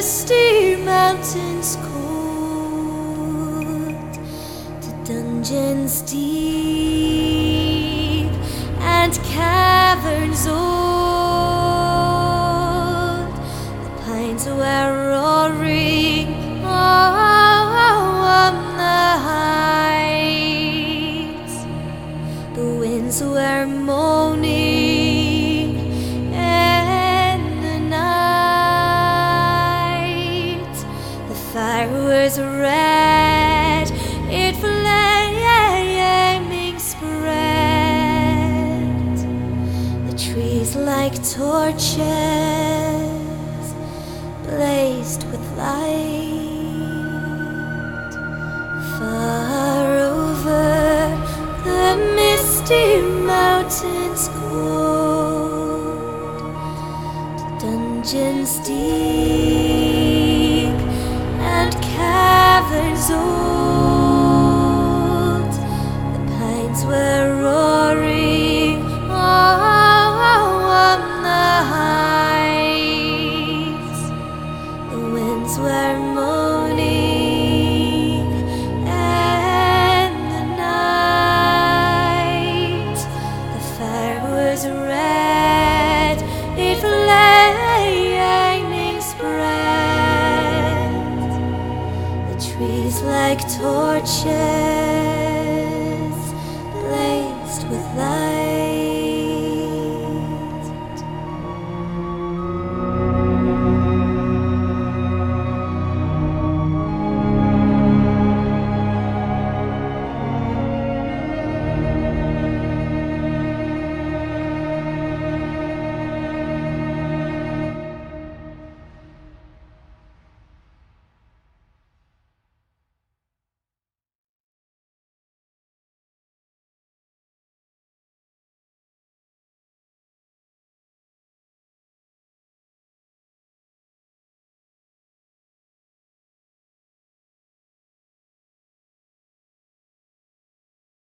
misty mountains cold, to dungeons deep and caverns old. The pines were roaring on the heights, the winds were moaning in the night. The fire was red, it flaming spread, the trees like torches blazed with light. Far over the misty mountains cold, to dungeons deep and caverns old.